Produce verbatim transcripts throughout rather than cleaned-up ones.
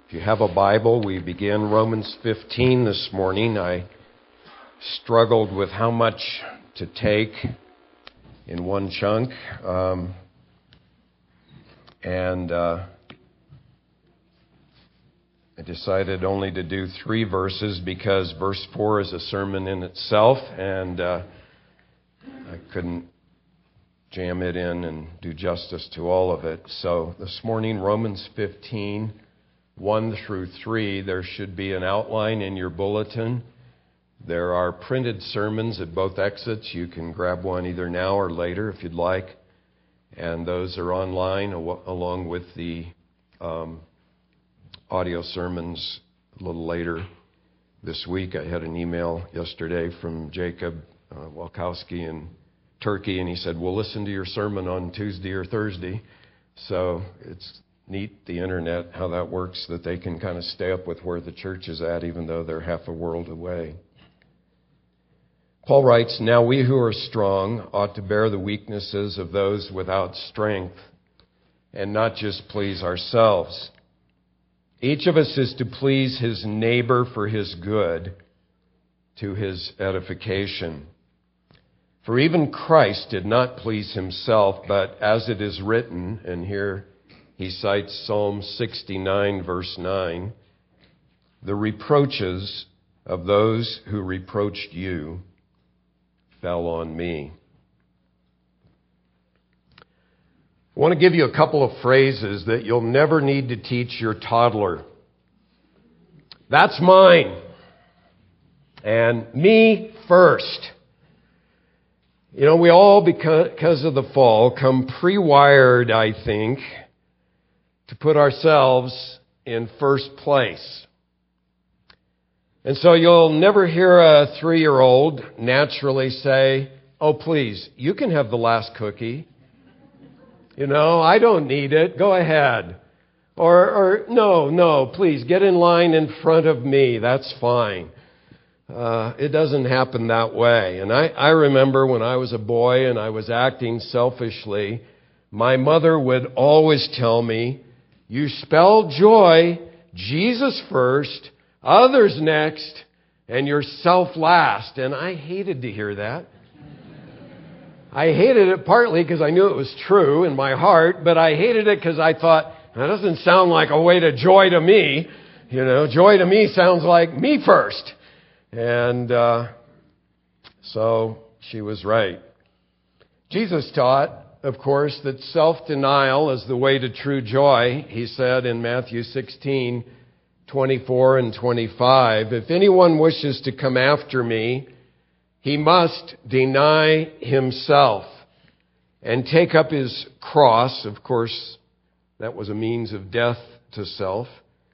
If you have a Bible, we begin Romans fifteen this morning. I struggled with how much to take in one chunk. Um, and uh, I decided only to do three verses because verse four is a sermon in itself, and uh, I couldn't jam it in and do justice to all of it. So this morning, Romans fifteen, one through three, there should be an outline in your bulletin. There are printed sermons at both exits. You can grab one either now or later if you'd like. And those are online al- along with the um, audio sermons a little later this week. I had an email yesterday from Jacob uh, Walkowski in Turkey, and he said, we'll listen to your sermon on Tuesday or Thursday. So it's neat, the internet, how that works, that they can kind of stay up with where the church is at, even though they're half a world away. Paul writes, now we who are strong ought to bear the weaknesses of those without strength and not just please ourselves. Each of us is to please his neighbor for his good, to his edification. For even Christ did not please himself, but as it is written, and here he cites Psalm sixty-nine, verse nine, the reproaches of those who reproached you fell on me. I want to give you a couple of phrases that you'll never need to teach your toddler. That's mine. And me first. You know, we all, because of the fall, come pre-wired, I think, to put ourselves in first place. And so you'll never hear a three-year-old naturally say, oh, please, you can have the last cookie. You know, I don't need it. Go ahead. Or, or no, no, please, get in line in front of me. That's fine. Uh, it doesn't happen that way. And I, I remember when I was a boy and I was acting selfishly, my mother would always tell me, you spell joy, Jesus first, others next, and yourself last. And I hated to hear that. I hated it partly because I knew it was true in my heart, but I hated it because I thought, that doesn't sound like a way to joy to me. You know, joy to me sounds like me first. And uh, so she was right. Jesus taught, of course, that self-denial is the way to true joy. He said in Matthew sixteen, twenty-four and twenty-five, if anyone wishes to come after me, he must deny himself and take up his cross. Of course, that was a means of death to self,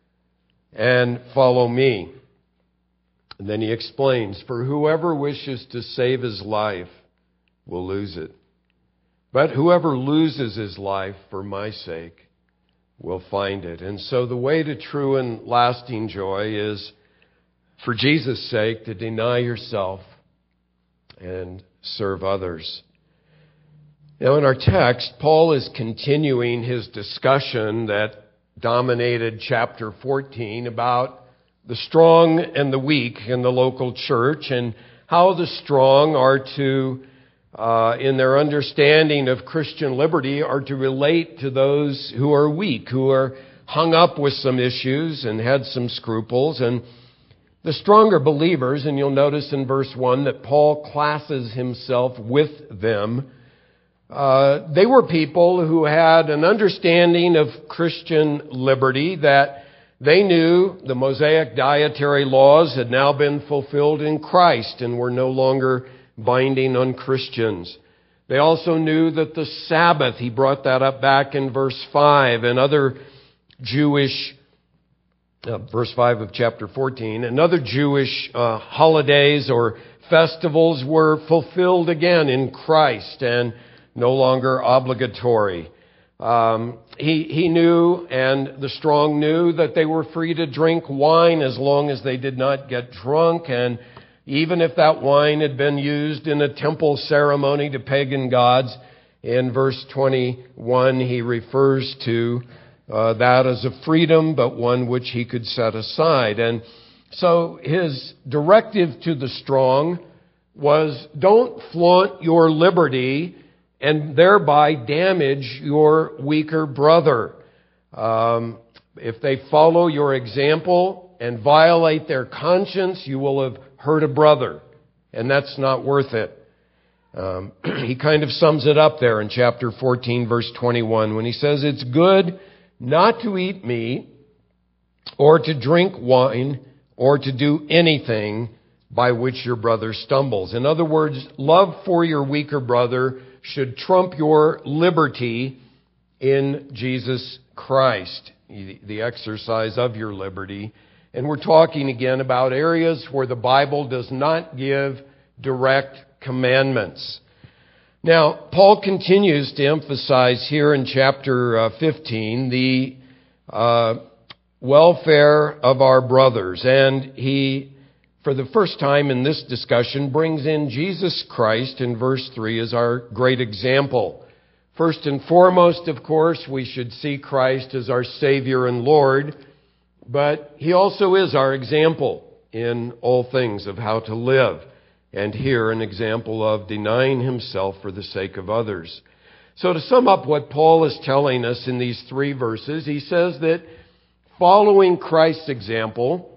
and follow me. And then he explains, for whoever wishes to save his life will lose it. But whoever loses his life for my sake will find it. And so the way to true and lasting joy is, for Jesus' sake, to deny yourself and serve others. Now in our text, Paul is continuing his discussion that dominated chapter fourteen about the strong and the weak in the local church, and how the strong are to, uh, in their understanding of Christian liberty, are to relate to those who are weak, who are hung up with some issues and had some scruples. And the stronger believers, and you'll notice in verse one that Paul classes himself with them, uh, they were people who had an understanding of Christian liberty, that they knew the Mosaic dietary laws had now been fulfilled in Christ and were no longer binding on Christians. They also knew that the Sabbath, he brought that up back in verse five, and other Jewish, uh, verse five of chapter fourteen, and other Jewish uh, holidays or festivals were fulfilled again in Christ and no longer obligatory. Um, he, he knew, and the strong knew, that they were free to drink wine as long as they did not get drunk. And even if that wine had been used in a temple ceremony to pagan gods, in verse twenty-one he refers to uh, that as a freedom, but one which he could set aside. And so his directive to the strong was, don't flaunt your liberty and thereby damage your weaker brother. Um, if they follow your example and violate their conscience, you will have hurt a brother, and that's not worth it. Um, he kind of sums it up there in chapter fourteen, verse twenty-one, when he says, it's good not to eat meat or to drink wine or to do anything by which your brother stumbles. In other words, love for your weaker brother should trump your liberty in Jesus Christ, the exercise of your liberty. And we're talking again about areas where the Bible does not give direct commandments. Now, Paul continues to emphasize here in chapter uh, fifteen the uh, welfare of our brothers. And he, for the first time in this discussion, brings in Jesus Christ in verse three as our great example. First and foremost, of course, we should see Christ as our Savior and Lord, but He also is our example in all things of how to live. And here, an example of denying himself for the sake of others. So to sum up what Paul is telling us in these three verses, he says that following Christ's example,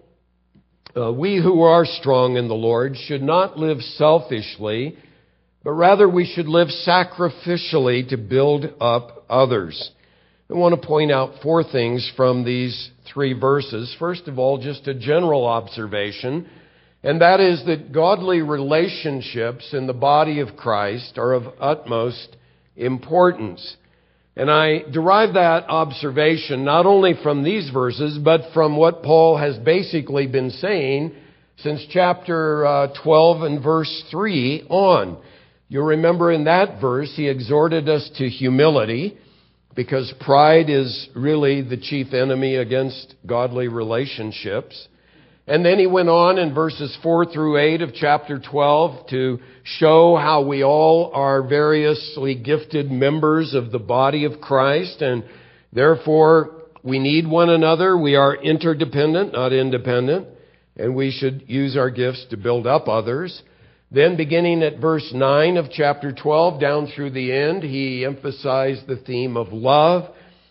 uh, we who are strong in the Lord should not live selfishly, but rather we should live sacrificially to build up others. I want to point out four things from these three verses. First of all, just a general observation, and that is that godly relationships in the body of Christ are of utmost importance. And I derive that observation not only from these verses, but from what Paul has basically been saying since chapter uh, twelve and verse three on. You'll remember in that verse he exhorted us to humility, because pride is really the chief enemy against godly relationships. And then he went on in verses four through eight of chapter twelve to show how we all are variously gifted members of the body of Christ, and therefore we need one another. We are interdependent, not independent, and we should use our gifts to build up others. Then beginning at verse nine of chapter twelve down through the end, he emphasized the theme of love,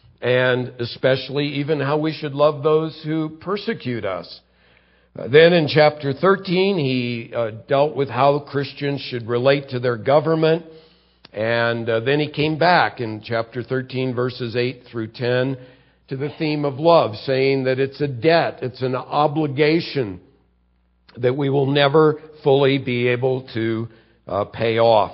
and especially even how we should love those who persecute us. Uh, then in chapter thirteen, he uh, dealt with how Christians should relate to their government. And uh, then he came back in chapter thirteen, verses eight through ten, to the theme of love, saying that it's a debt, it's an obligation that we will never fully be able to uh, pay off.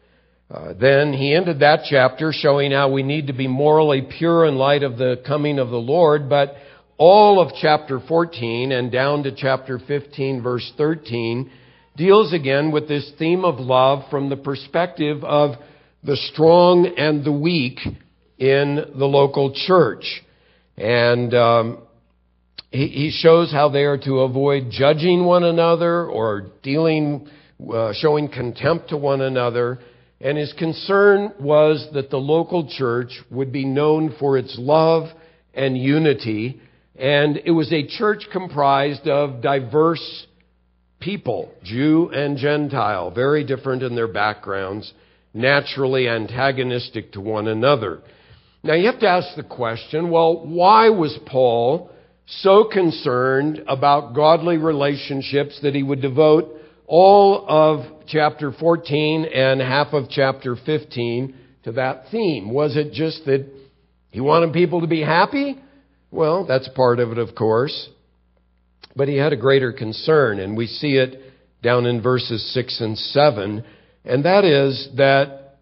Uh, then he ended that chapter showing how we need to be morally pure in light of the coming of the Lord, but all of chapter fourteen and down to chapter fifteen, verse thirteen, deals again with this theme of love from the perspective of the strong and the weak in the local church. And um, he, he shows how they are to avoid judging one another or dealing, uh, showing contempt to one another. And his concern was that the local church would be known for its love and unity. And it was a church comprised of diverse people, Jew and Gentile, very different in their backgrounds, naturally antagonistic to one another. Now you have to ask the question, well, why was Paul so concerned about godly relationships that he would devote all of chapter fourteen and half of chapter fifteen to that theme? Was it just that he wanted people to be happy? Well, that's part of it, of course. But he had a greater concern, and we see it down in verses six and seven, and that is that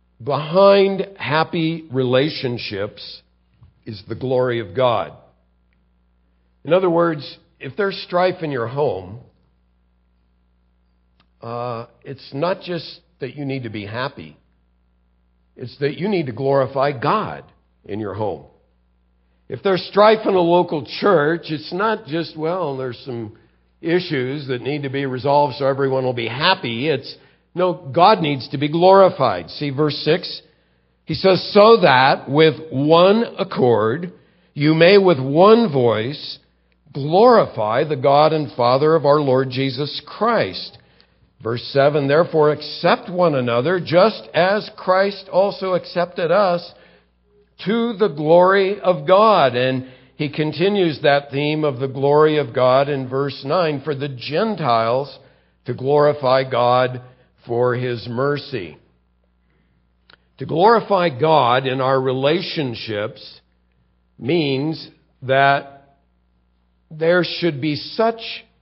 behind happy relationships is the glory of God. In other words, if there's strife in your home, uh, it's not just that you need to be happy. It's that you need to glorify God in your home. If there's strife in a local church, it's not just, well, there's some issues that need to be resolved so everyone will be happy. It's, no, God needs to be glorified. See verse six? He says, so that with one accord you may with one voice glorify the God and Father of our Lord Jesus Christ. Verse seven, therefore accept one another just as Christ also accepted us to the glory of God. And he continues that theme of the glory of God in verse nine, for the Gentiles to glorify God for his mercy. To glorify God in our relationships means that there should be such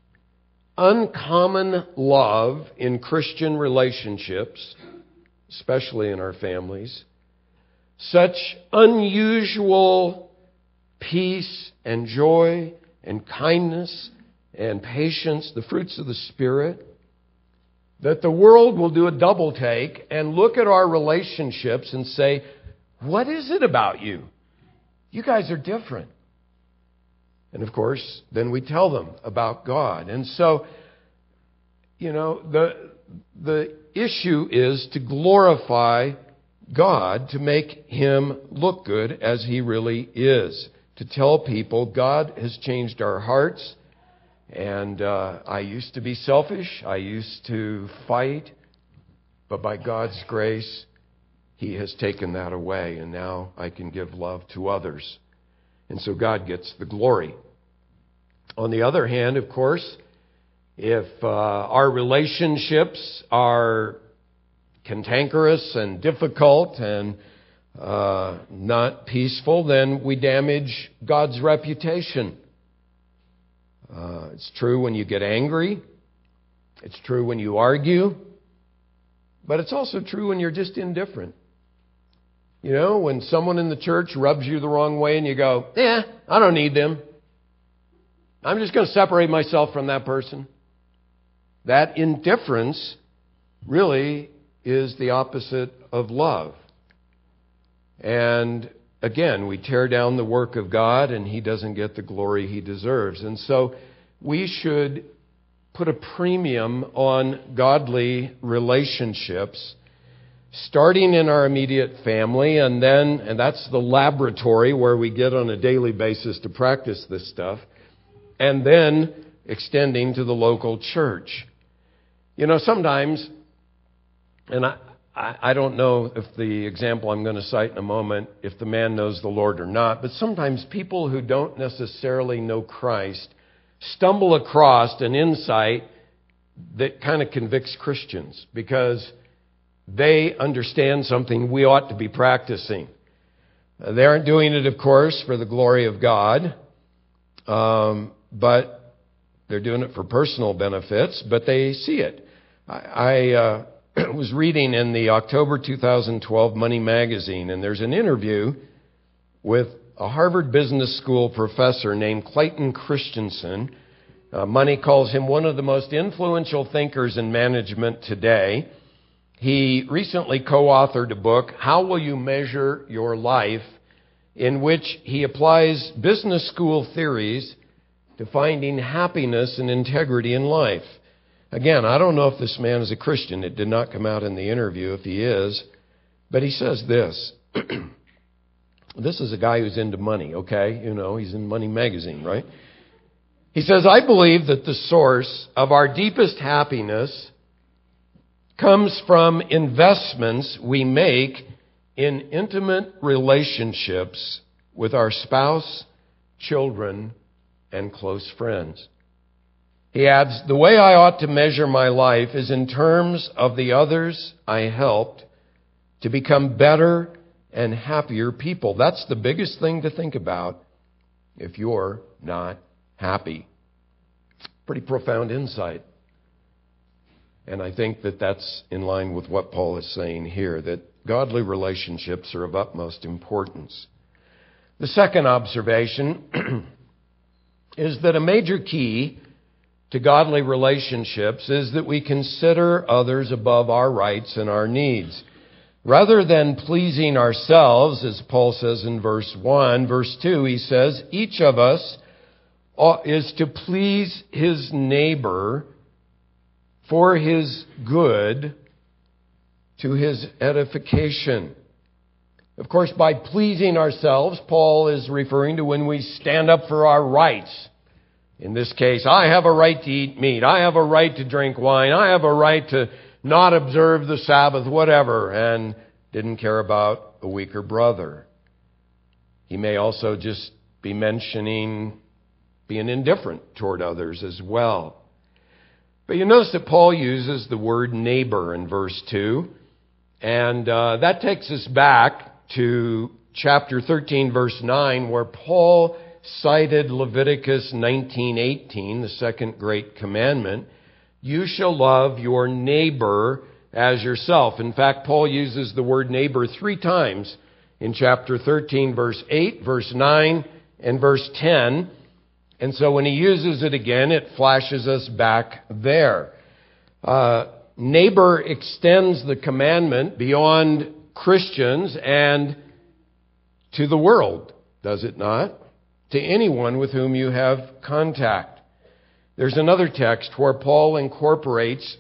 uncommon love in Christian relationships, especially in our families, such unusual peace and joy and kindness and patience, the fruits of the Spirit, that the world will do a double take and look at our relationships and say, what is it about you? You guys are different. And of course, then we tell them about God. And so, you know, the the issue is to glorify God, to make him look good as he really is. To tell people God has changed our hearts. And uh, I used to be selfish. I used to fight. But by God's grace, he has taken that away. And now I can give love to others. And so God gets the glory. On the other hand, of course, if uh, our relationships are cantankerous and difficult and uh, not peaceful, then we damage God's reputation. Uh, it's true when you get angry. It's true when you argue. But it's also true when you're just indifferent. You know, when someone in the church rubs you the wrong way and you go, yeah, I don't need them. I'm just going to separate myself from that person. That indifference really is the opposite of love. And again, we tear down the work of God and he doesn't get the glory he deserves. And so we should put a premium on godly relationships, starting in our immediate family, and then, and that's the laboratory where we get on a daily basis to practice this stuff, and then extending to the local church. You know, sometimes, and I, I, I don't know if the example I'm going to cite in a moment, if the man knows the Lord or not, but sometimes people who don't necessarily know Christ stumble across an insight that kind of convicts Christians because they understand something we ought to be practicing. Uh, they aren't doing it, of course, for the glory of God, um, but they're doing it for personal benefits, but they see it. I, I uh, was reading in the October two thousand twelve Money magazine, and there's an interview with a Harvard Business School professor named Clayton Christensen. Uh, Money calls him one of the most influential thinkers in management today. He recently co-authored a book, How Will You Measure Your Life?, in which he applies business school theories to finding happiness and integrity in life. Again, I don't know if this man is a Christian. It did not come out in the interview if he is. But he says this. This is a guy who's into money, okay? You know, he's in Money magazine, right? He says, I believe that the source of our deepest happiness comes from investments we make in intimate relationships with our spouse, children, and close friends. He adds, the way I ought to measure my life is in terms of the others I helped to become better and happier people. That's the biggest thing to think about if you're not happy. Pretty profound insight. And I think that that's in line with what Paul is saying here, that godly relationships are of utmost importance. The second observation is that a major key to godly relationships is that we consider others above our rights and our needs. Rather than pleasing ourselves, as Paul says in verse one, verse two, he says, each of us is to please his neighbor for his good, to his edification. Of course, by pleasing ourselves, Paul is referring to when we stand up for our rights. In this case, I have a right to eat meat. I have a right to drink wine. I have a right to not observe the Sabbath, whatever, and didn't care about a weaker brother. He may also just be mentioning being indifferent toward others as well. But you notice that Paul uses the word neighbor in verse two, and uh, that takes us back to chapter thirteen, verse nine, where Paul cited Leviticus nineteen eighteen, the second great commandment. You shall love your neighbor as yourself. In fact, Paul uses the word neighbor three times in chapter thirteen, verse eight, verse nine, and verse ten. And so when he uses it again, it flashes us back there. Uh, neighbor extends the commandment beyond Christians and to the world, does it not? To anyone with whom you have contact. There's another text where Paul incorporates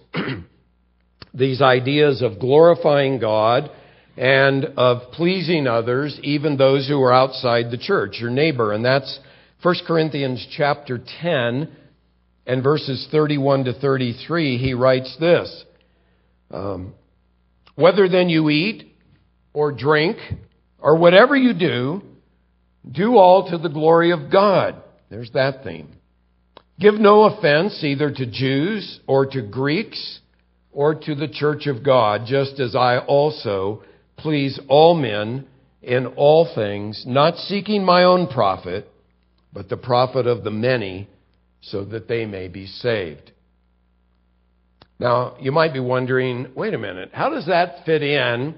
these ideas of glorifying God and of pleasing others, even those who are outside the church, your neighbor. And that's First Corinthians chapter ten and verses thirty-one to thirty-three. He writes this, um, whether then you eat or drink or whatever you do, do all to the glory of God. There's that theme. Give no offense either to Jews or to Greeks or to the church of God, just as I also please all men in all things, not seeking my own profit, but the profit of the many, so that they may be saved. Now, you might be wondering, wait a minute, how does that fit in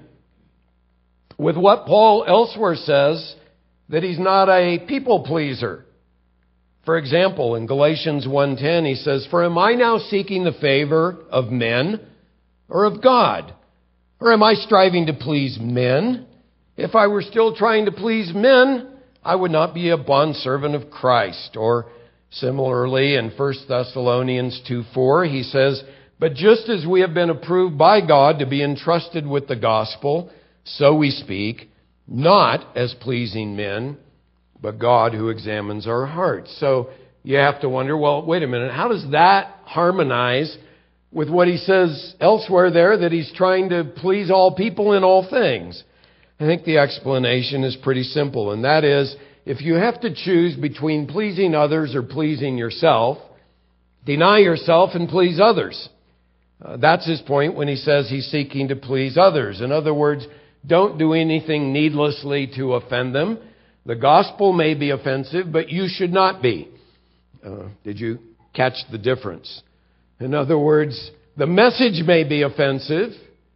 with what Paul elsewhere says that he's not a people pleaser? For example, in Galatians one ten, he says, for am I now seeking the favor of men or of God? Or am I striving to please men? If I were still trying to please men, I would not be a bondservant of Christ. Or similarly, in First Thessalonians two four, he says, but just as we have been approved by God to be entrusted with the gospel, so we speak, not as pleasing men, but God who examines our hearts. So you have to wonder, well, wait a minute, how does that harmonize with what he says elsewhere there, that he's trying to please all people in all things? I think the explanation is pretty simple, and that is, if you have to choose between pleasing others or pleasing yourself, deny yourself and please others. Uh, that's his point when he says he's seeking to please others. In other words, don't do anything needlessly to offend them. The gospel may be offensive, but you should not be. Uh, did you catch the difference? In other words, the message may be offensive,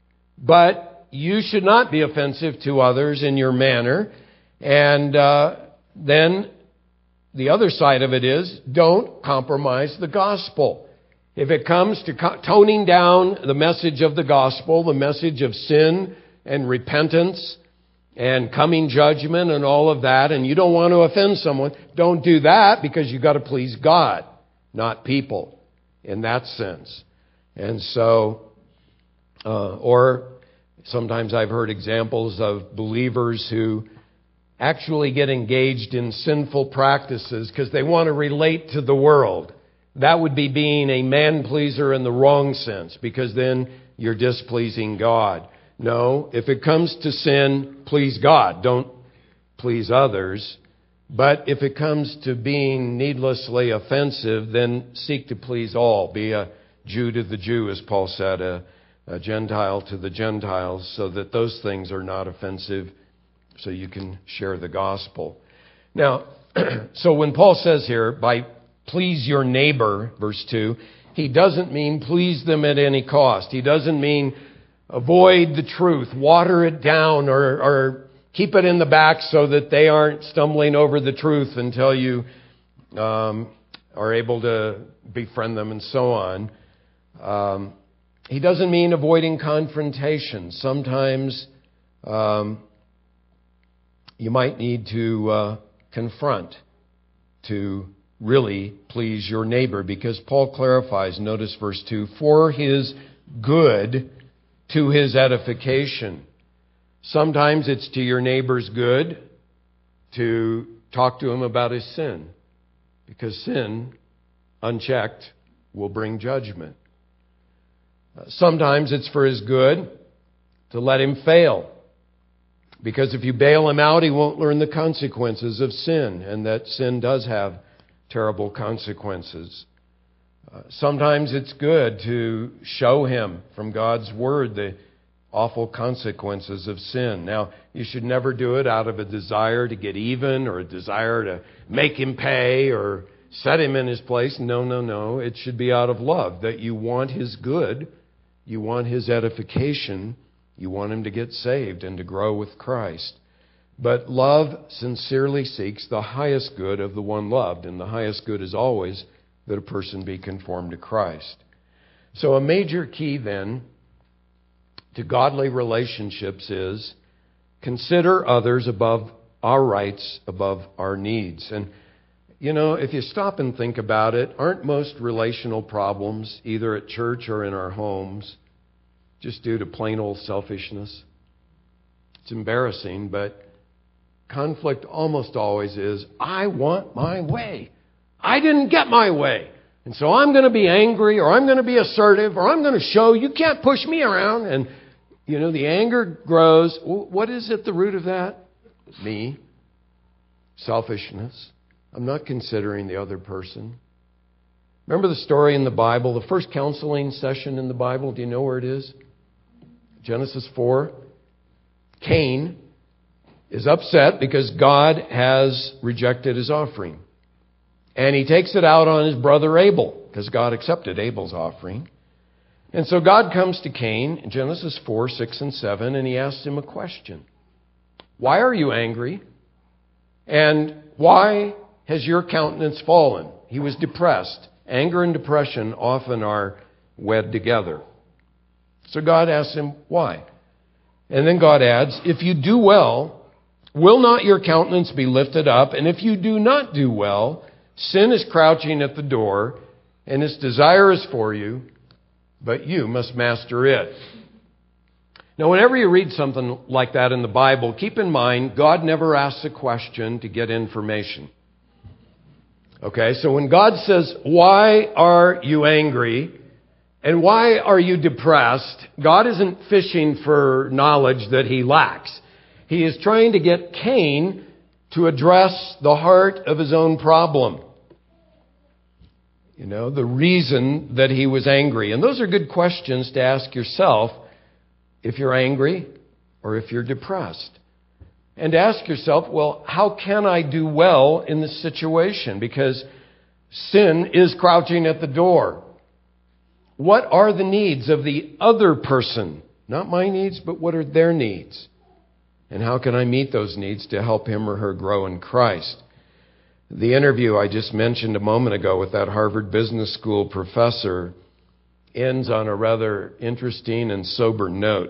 but you should not be offensive to others in your manner. And uh, then the other side of it is, don't compromise the gospel. If it comes to co- toning down the message of the gospel, the message of sin and repentance and coming judgment and all of that, and you don't want to offend someone, don't do that, because you've got to please God, not people, in that sense. And so, uh, or sometimes I've heard examples of believers who actually get engaged in sinful practices because they want to relate to the world. That would be being a man-pleaser in the wrong sense, because then you're displeasing God. No, if it comes to sin, please God. Don't please others. But if it comes to being needlessly offensive, then seek to please all. Be a Jew to the Jew, as Paul said, a, a Gentile to the Gentiles, so that those things are not offensive, so you can share the gospel. Now, so when Paul says here, by please your neighbor, verse two, he doesn't mean please them at any cost. He doesn't mean avoid the truth, water it down, or, or keep it in the back so that they aren't stumbling over the truth until you um, are able to befriend them and so on. Um, he doesn't mean avoiding confrontation. Sometimes um, you might need to uh, confront to really please your neighbor, because Paul clarifies, notice verse two, for his good to his edification. Sometimes it's to your neighbor's good to talk to him about his sin, because sin, unchecked, will bring judgment. Sometimes it's for his good to let him fail, because if you bail him out, he won't learn the consequences of sin, and that sin does have terrible consequences. Uh, sometimes it's good to show him from God's Word the awful consequences of sin. Now, you should never do it out of a desire to get even or a desire to make him pay or set him in his place. No, no, no. It should be out of love, that you want his good, you want his edification, you want him to get saved and to grow with Christ. But love sincerely seeks the highest good of the one loved, and the highest good is always that a person be conformed to Christ. So a major key then to godly relationships is consider others above our rights, above our needs. And, you know, if you stop and think about it, aren't most relational problems, either at church or in our homes, just due to plain old selfishness? It's embarrassing, but conflict almost always is, I want my way. I didn't get my way. And so I'm going to be angry, or I'm going to be assertive, or I'm going to show you can't push me around. And, you know, the anger grows. What is at the root of that? Me. Selfishness. I'm not considering the other person. Remember the story in the Bible, the first counseling session in the Bible? Do you know where it is? Genesis four. Cain is upset because God has rejected his offering. And he takes it out on his brother Abel, because God accepted Abel's offering. And so God comes to Cain in Genesis four, six, and seven, and he asks him a question. Why are you angry? And why has your countenance fallen? He was depressed. Anger and depression often are wed together. So God asks him, why? And then God adds, if you do well, will not your countenance be lifted up? And if you do not do well, sin is crouching at the door, and its desire is for you, but you must master it. Now, whenever you read something like that in the Bible, keep in mind, God never asks a question to get information. Okay, so when God says, why are you angry? And why are you depressed? God isn't fishing for knowledge that he lacks. He is trying to get Cain to address the heart of his own problem. You know, the reason that he was angry. And those are good questions to ask yourself if you're angry or if you're depressed. And to ask yourself, well, how can I do well in this situation? Because sin is crouching at the door. What are the needs of the other person? Not my needs, but what are their needs? And how can I meet those needs to help him or her grow in Christ? The interview I just mentioned a moment ago with that Harvard Business School professor ends on a rather interesting and sober note.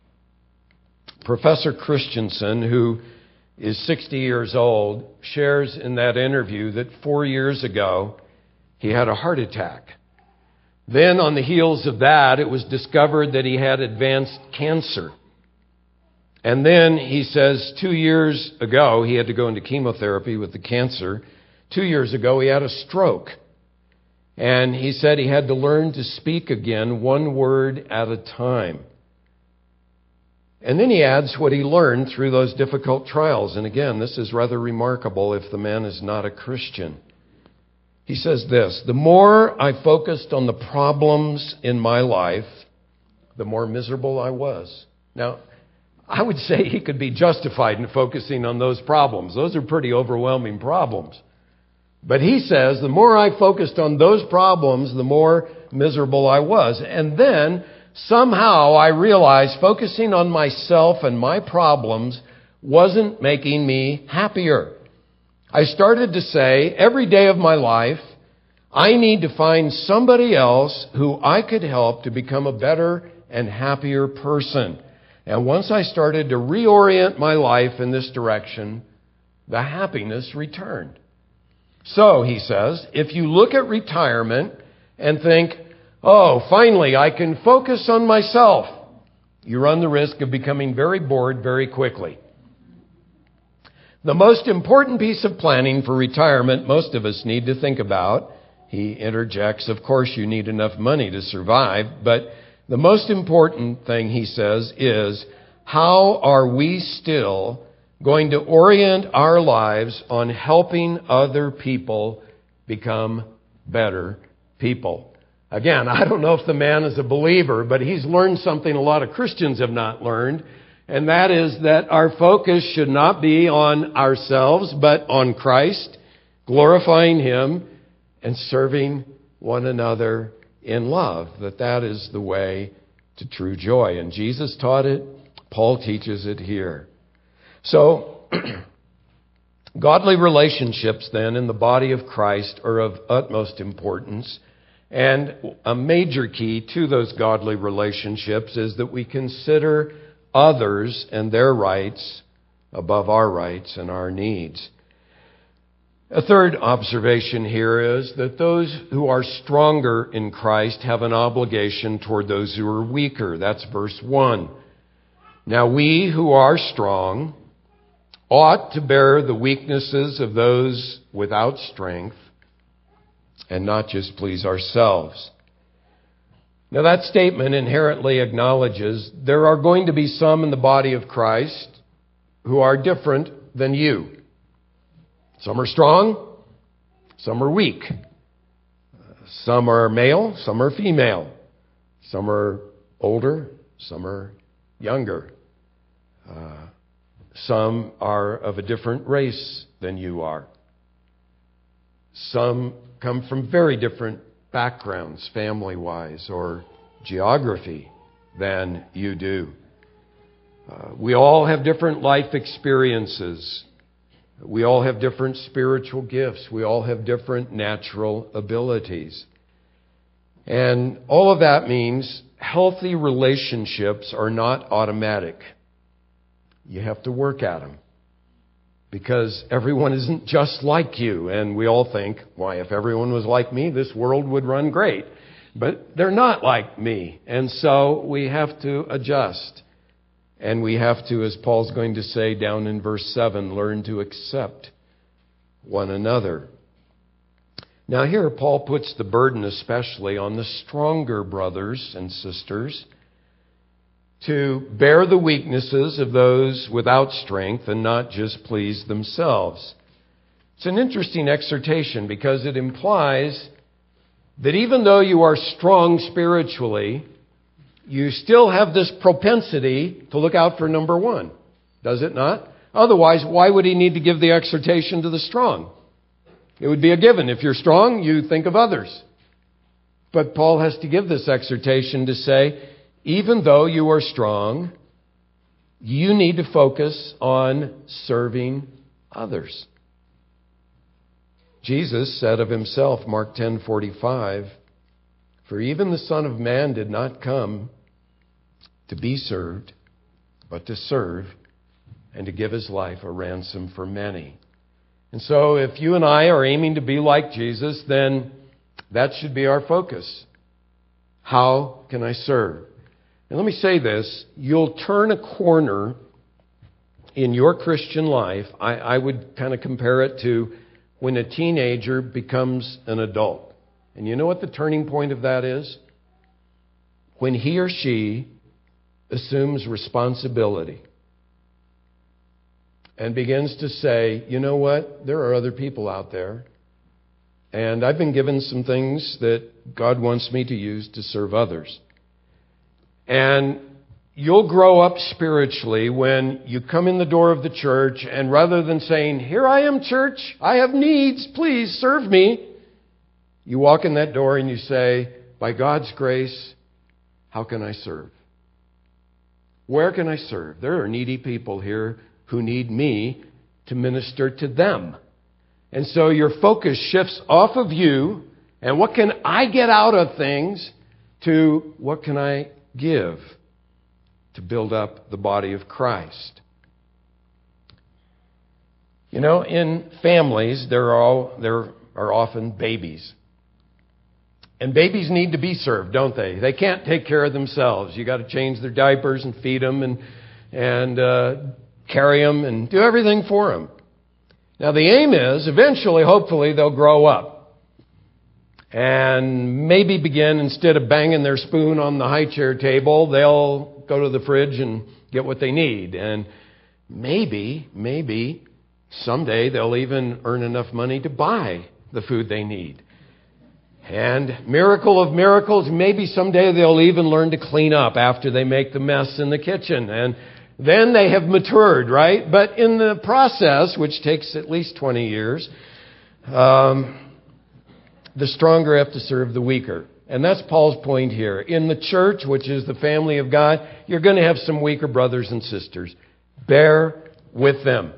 Professor Christensen, who is sixty years old, shares in that interview that four years ago he had a heart attack. Then on the heels of that, it was discovered that he had advanced cancer. And then he says two years ago, he had to go into chemotherapy with the cancer. Two years ago, he had a stroke. And he said he had to learn to speak again one word at a time. And then he adds what he learned through those difficult trials. And again, this is rather remarkable if the man is not a Christian. He says this, the more I focused on the problems in my life, the more miserable I was. Now, I would say he could be justified in focusing on those problems. Those are pretty overwhelming problems. But he says, the more I focused on those problems, the more miserable I was. And then, somehow, I realized focusing on myself and my problems wasn't making me happier. I started to say, every day of my life, I need to find somebody else who I could help to become a better and happier person. And once I started to reorient my life in this direction, the happiness returned. So, he says, if you look at retirement and think, oh, finally, I can focus on myself. you run the risk of becoming very bored very quickly. The most important piece of planning for retirement most of us need to think about, he interjects, of course you need enough money to survive, but the most important thing, he says, is how are we still going to orient our lives on helping other people become better people? Again, I don't know if the man is a believer, but he's learned something a lot of Christians have not learned, and that is that our focus should not be on ourselves, but on Christ, glorifying Him and serving one another in love. That that is the way to true joy. And Jesus taught it. Paul teaches it here. So, godly relationships then in the body of Christ are of utmost importance. And a major key to those godly relationships is that we consider others and their rights above our rights and our needs. A third observation here is that those who are stronger in Christ have an obligation toward those who are weaker. That's verse one. Now we who are strong ought to bear the weaknesses of those without strength and not just please ourselves. Now that statement inherently acknowledges there are going to be some in the body of Christ who are different than you. Some are strong, some are weak. Some are male, some are female. Some are older, some are younger. Uh, some are of a different race than you are. Some come from very different backgrounds, family-wise or geography, than you do. Uh, we all have different life experiences. We all have different spiritual gifts. We all have different natural abilities. And all of that means healthy relationships are not automatic. You have to work at them. Because everyone isn't just like you. And we all think, why, if everyone was like me, this world would run great. But they're not like me. And so we have to adjust. And we have to, as Paul's going to say down in verse seven, learn to accept one another. Now here Paul puts the burden especially on the stronger brothers and sisters to bear the weaknesses of those without strength and not just please themselves. It's an interesting exhortation because it implies that even though you are strong spiritually, you still have this propensity to look out for number one. Does it not? Otherwise, why would he need to give the exhortation to the strong? It would be a given. If you're strong, you think of others. But Paul has to give this exhortation to say, even though you are strong, you need to focus on serving others. Jesus said of himself, Mark ten forty-five, for even the Son of Man did not come to be served, but to serve and to give his life a ransom for many. And so if you and I are aiming to be like Jesus, then that should be our focus. How can I serve? And let me say this, you'll turn a corner in your Christian life. I, I would kind of compare it to when a teenager becomes an adult. And you know what the turning point of that is? When he or she assumes responsibility and begins to say, you know what, there are other people out there, and I've been given some things that God wants me to use to serve others. And you'll grow up spiritually when you come in the door of the church, and rather than saying, here I am, church, I have needs, please serve me, you walk in that door and you say, by God's grace, how can I serve? Where can I serve? There are needy people here who need me to minister to them. And so your focus shifts off of you and what can I get out of things to what can I give to build up the body of Christ. You know, in families, there are, all, there are often babies. And babies need to be served, don't they? They can't take care of themselves. You got to change their diapers and feed them and and uh, carry them and do everything for them. Now the aim is eventually, hopefully, they'll grow up and maybe begin, instead of banging their spoon on the high chair table, they'll go to the fridge and get what they need. And maybe, maybe someday they'll even earn enough money to buy the food they need. And miracle of miracles, maybe someday they'll even learn to clean up after they make the mess in the kitchen. And then they have matured, right? But in the process, which takes at least twenty years, um, the stronger have to serve the weaker. And that's Paul's point here. In the church, which is the family of God, you're going to have some weaker brothers and sisters. Bear with them.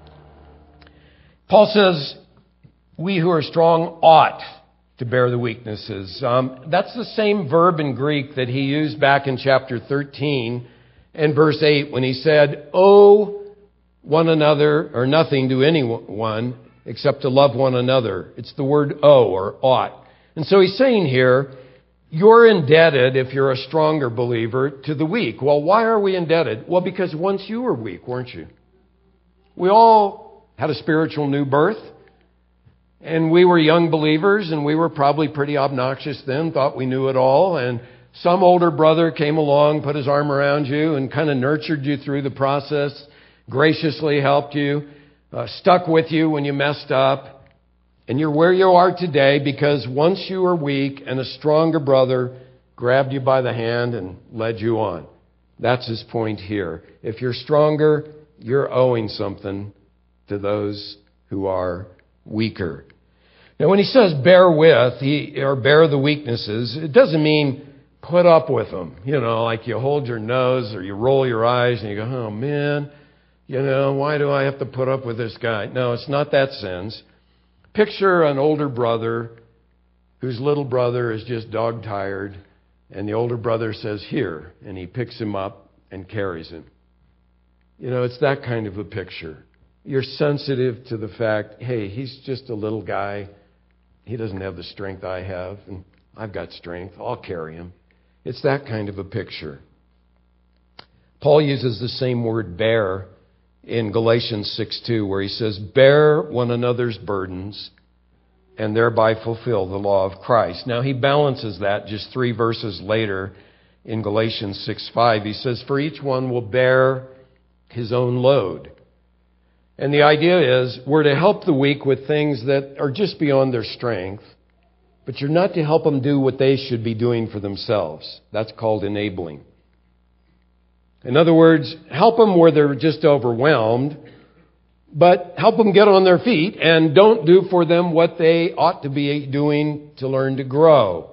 Paul says, we who are strong ought to bear the weaknesses. Um, that's the same verb in Greek that he used back in chapter thirteen and verse eight when he said, owe one another or nothing to anyone except to love one another. It's the word owe or ought. And so he's saying here, you're indebted, if you're a stronger believer, to the weak. Well, why are we indebted? Well, because once you were weak, weren't you? We all had a spiritual new birth. And we were young believers, and we were probably pretty obnoxious then, thought we knew it all. And some older brother came along, put his arm around you, and kind of nurtured you through the process, graciously helped you, uh, stuck with you when you messed up. And you're where you are today because once you were weak and a stronger brother grabbed you by the hand and led you on. That's his point here. If you're stronger, you're owing something to those who are weaker. Now, when he says bear with, he, or bear the weaknesses, it doesn't mean put up with them. You know, like you hold your nose or you roll your eyes and you go, oh man, you know, why do I have to put up with this guy? No, it's not that sense. Picture an older brother whose little brother is just dog tired, and the older brother says, here, and he picks him up and carries him. You know, it's that kind of a picture. You're sensitive to the fact, hey, he's just a little guy. He doesn't have the strength I have, and I've got strength. I'll carry him. It's that kind of a picture. Paul uses the same word bear in Galatians six two, where he says, bear one another's burdens and thereby fulfill the law of Christ. Now, he balances that just three verses later in Galatians six five. He says, for each one will bear his own load. And the idea is we're to help the weak with things that are just beyond their strength, but you're not to help them do what they should be doing for themselves. That's called enabling. In other words, help them where they're just overwhelmed, but help them get on their feet and don't do for them what they ought to be doing to learn to grow.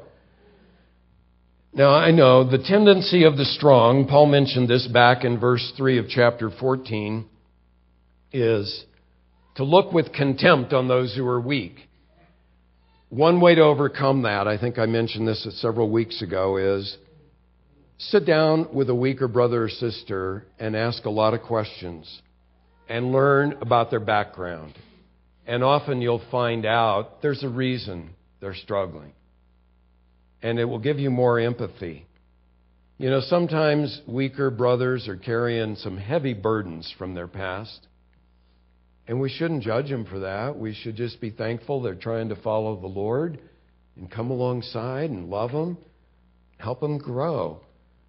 Now, I know the tendency of the strong, Paul mentioned this back in verse three of chapter fourteen, is to look with contempt on those who are weak. One way to overcome that, I think I mentioned this several weeks ago, is sit down with a weaker brother or sister and ask a lot of questions and learn about their background. And often you'll find out there's a reason they're struggling. And it will give you more empathy. You know, sometimes weaker brothers are carrying some heavy burdens from their past. And we shouldn't judge them for that. We should just be thankful they're trying to follow the Lord and come alongside and love them, help them grow.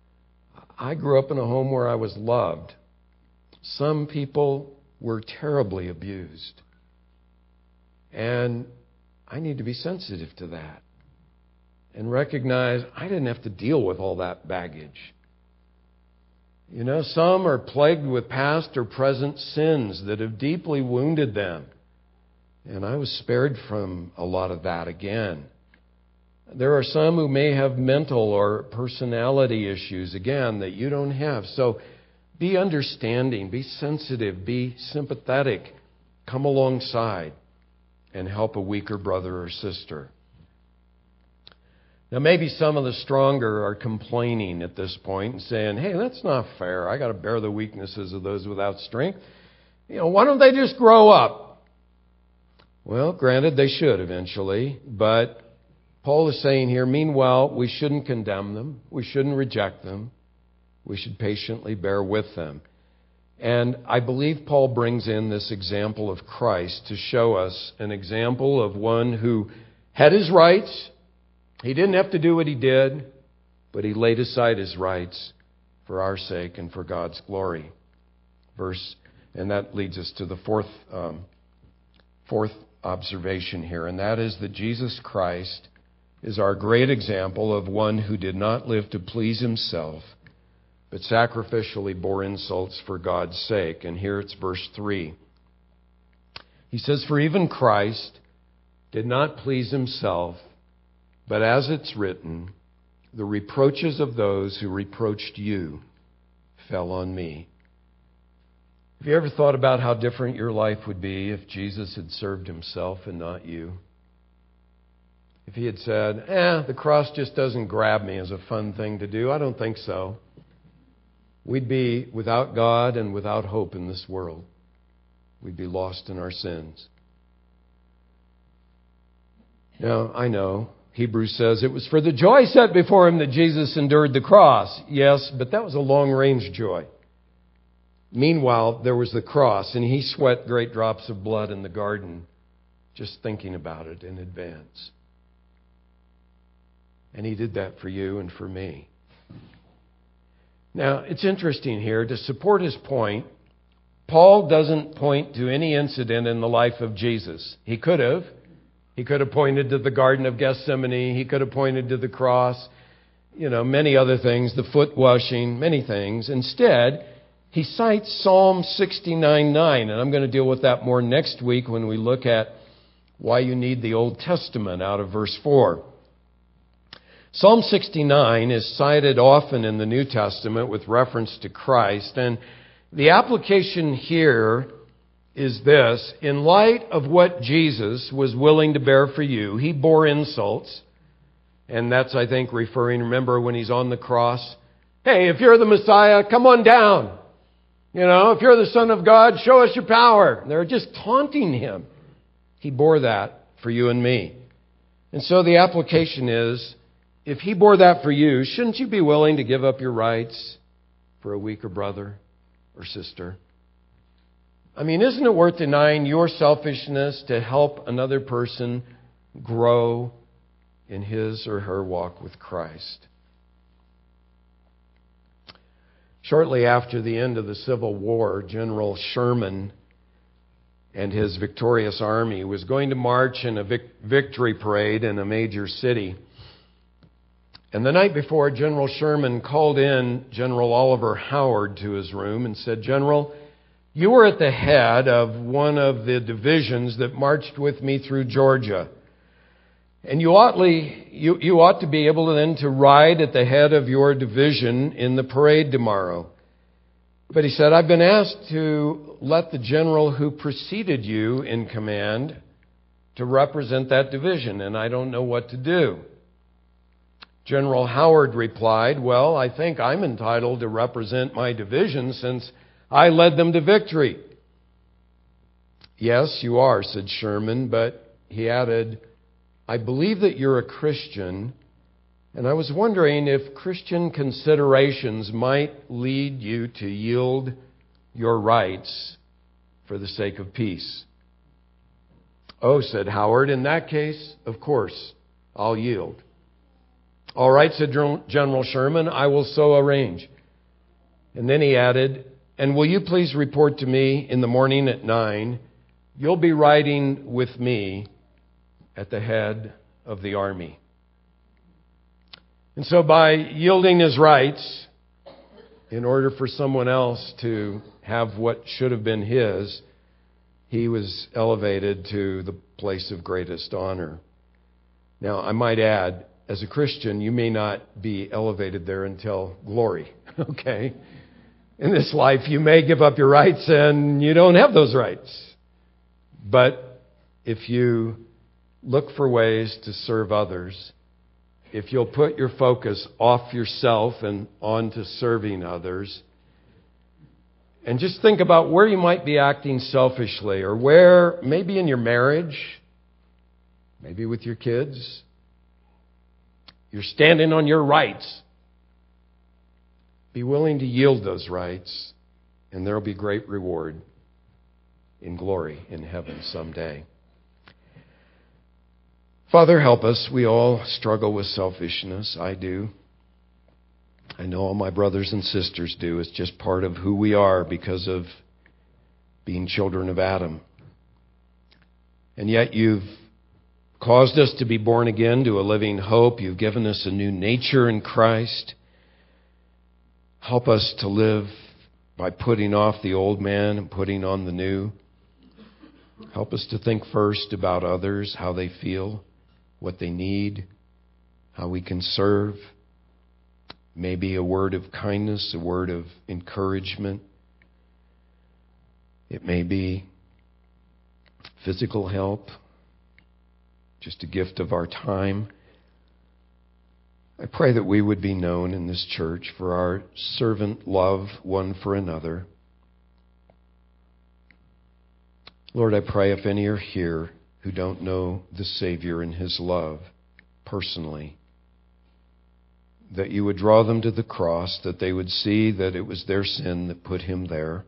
I grew up in a home where I was loved. Some people were terribly abused. And I need to be sensitive to that and recognize I didn't have to deal with all that baggage. You know, some are plagued with past or present sins that have deeply wounded them. And I was spared from a lot of that again. There are some who may have mental or personality issues, again, that you don't have. So be understanding, be sensitive, be sympathetic. Come alongside and help a weaker brother or sister. Now, maybe some of the stronger are complaining at this point and saying, hey, that's not fair. I got to bear the weaknesses of those without strength. You know, why don't they just grow up? Well, granted, they should eventually, but Paul is saying here, meanwhile, we shouldn't condemn them. We shouldn't reject them. We should patiently bear with them. And I believe Paul brings in this example of Christ to show us an example of one who had his rights. He didn't have to do what he did, but he laid aside his rights for our sake and for God's glory. Verse, and that leads us to the fourth, um, fourth observation here, and that is that Jesus Christ is our great example of one who did not live to please himself, but sacrificially bore insults for God's sake. And here it's verse three. He says, "For even Christ did not please himself, but as it's written, the reproaches of those who reproached you fell on me." Have you ever thought about how different your life would be if Jesus had served himself and not you? If he had said, eh, the cross just doesn't grab me as a fun thing to do. I don't think so. We'd be without God and without hope in this world. We'd be lost in our sins. Now, I know Hebrews says it was for the joy set before him that Jesus endured the cross. Yes, but that was a long-range joy. Meanwhile, there was the cross, and he sweat great drops of blood in the garden just thinking about it in advance. And he did that for you and for me. Now, it's interesting here, to support his point, Paul doesn't point to any incident in the life of Jesus. He could have. He could have pointed to the Garden of Gethsemane. He could have pointed to the cross. You know, many other things, the foot washing, many things. Instead, he cites Psalm sixty-nine nine, and I'm going to deal with that more next week when we look at why you need the Old Testament out of verse four. Psalm sixty-nine is cited often in the New Testament with reference to Christ, and the application here is this: in light of what Jesus was willing to bear for you, he bore insults, and that's, I think, referring, remember when he's on the cross, hey, if you're the Messiah, come on down. You know, if you're the Son of God, show us your power. They're just taunting him. He bore that for you and me. And so the application is, if he bore that for you, shouldn't you be willing to give up your rights for a weaker brother or sister? I mean, isn't it worth denying your selfishness to help another person grow in his or her walk with Christ? Shortly after the end of the Civil War, General Sherman and his victorious army was going to march in a vic- victory parade in a major city. And the night before, General Sherman called in General Oliver Howard to his room and said, "General, you were at the head of one of the divisions that marched with me through Georgia. And you oughtly, you, you ought to be able then to ride at the head of your division in the parade tomorrow." But he said, "I've been asked to let the general who preceded you in command to represent that division, and I don't know what to do." General Howard replied, "Well, I think I'm entitled to represent my division since I led them to victory." "Yes, you are," said Sherman, but he added, "I believe that you're a Christian, and I was wondering if Christian considerations might lead you to yield your rights for the sake of peace." "Oh," said Howard, "in that case, of course, I'll yield." "All right," said General Sherman, "I will so arrange." And then he added, "And will you please report to me in the morning at nine? You'll be riding with me at the head of the army." And so by yielding his rights in order for someone else to have what should have been his, he was elevated to the place of greatest honor. Now, I might add, as a Christian, you may not be elevated there until glory, okay? In this life, you may give up your rights and you don't have those rights. But if you look for ways to serve others, if you'll put your focus off yourself and onto serving others, and just think about where you might be acting selfishly, or where, maybe in your marriage, maybe with your kids, You're standing on your rights. Be willing to yield those rights, and there will be great reward in glory in heaven someday. Father, help us. We all struggle with selfishness. I do. I know all my brothers and sisters do. It's just part of who we are because of being children of Adam. And yet you've caused us to be born again to a living hope. You've given us a new nature in Christ. Help us to live by putting off the old man and putting on the new. Help us to think first about others, how they feel, what they need, how we can serve. Maybe a word of kindness, a word of encouragement. It may be physical help, just a gift of our time. I pray that we would be known in this church for our servant love one for another. Lord, I pray if any are here who don't know the Savior and His love personally, that you would draw them to the cross, that they would see that it was their sin that put Him there,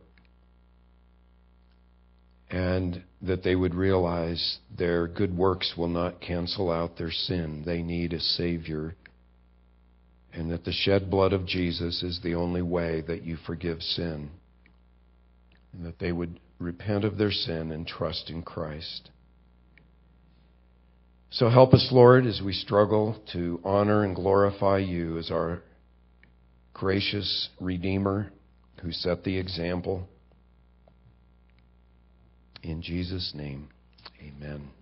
and that they would realize their good works will not cancel out their sin. They need a Savior, and that the shed blood of Jesus is the only way that you forgive sin, and that they would repent of their sin and trust in Christ. So help us, Lord, as we struggle to honor and glorify you as our gracious Redeemer who set the example. In Jesus' name, amen.